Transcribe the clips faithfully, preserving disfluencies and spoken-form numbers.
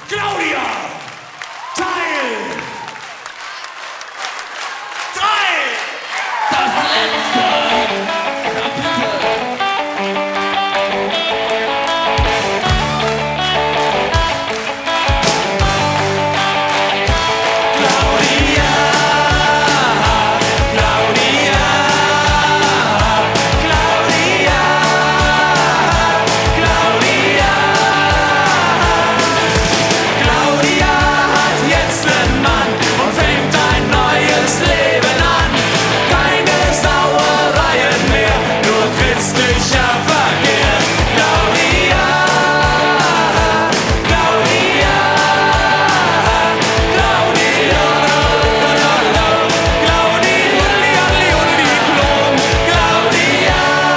Claudia, Teil drei. Das letzte Kapitel. Claudia, Claudia, Claudia, Claudia. Claudia hat jetzt nen Mann und fängt ein neues Leben an. Keine Sauereien mehr, nur christlicher Verkehr. Claudia, Claudia, Claudia, Claudia, Diplom, Claudia.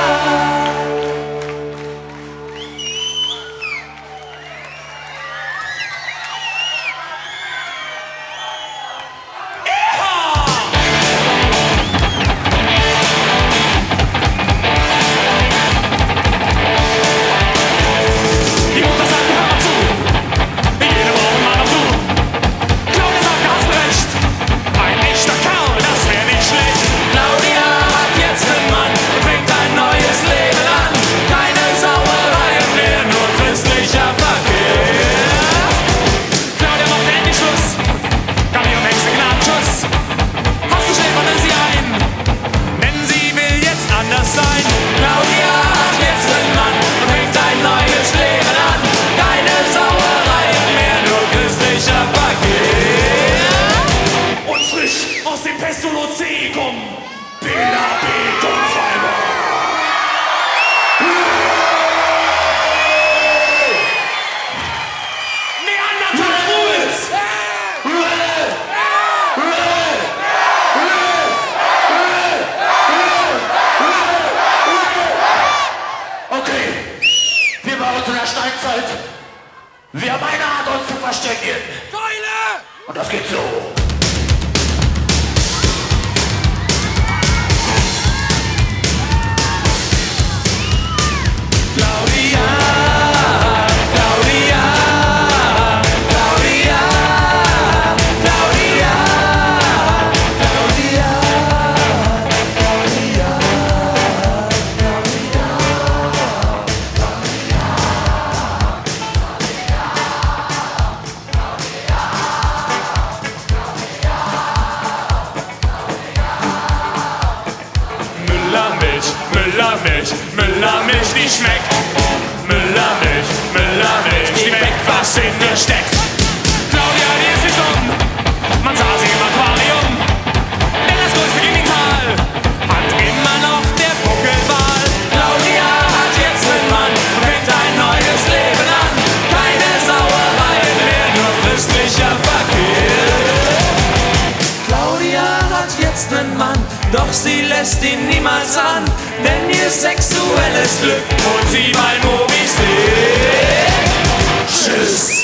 Die Mutter sagt, hör mal zu. Jede Woche mal noch du. Claudia sagt, du hast recht. Ein echter Kerl, das wär nicht schlecht. Claudia hat jetzt nen Mann und fängt ein neues Leben an. Keine Sauereien mehr, nur christlicher Verkehr. Claudia macht endlich Schluss. Gab ihrem Ex den Gnadenschuss. Hast du schnell, wann sie ein? Denn sie will jetzt anders sein. Claudia hat jetzt nen Mann und fängt ein neues Leben an. Keine Sauereien mehr, nur christlicher Verkehr. Und frisch aus dem Pestolozeikum, Bela Betonfiber. Neandertal Rules! Okay, wir waren uns in der Steinzeit. Wir haben eine Art, uns zu verstecken. Keule! Und das geht so. Claudia, Claudia, Claudia, Claudia, Claudia, Müllermilch, Müllermilch, Müllermilch, die schmeckt. Müllermilch, Müllermilch, die weckt, was in dir steckt. Claudia, die ist nicht dumm, man sah sie im Aquarium. Denn das größte Gegenteil hat immer noch der Buckelwal. Claudia hat jetzt nen Mann und fängt ein neues Leben an. Keine Sauereien mehr, nur christlicher Verkehr. Claudia hat jetzt nen Mann, doch sie lässt ihn niemals an. Denn ihr sexuelles Glück holt sie bei Movies. Tschüss.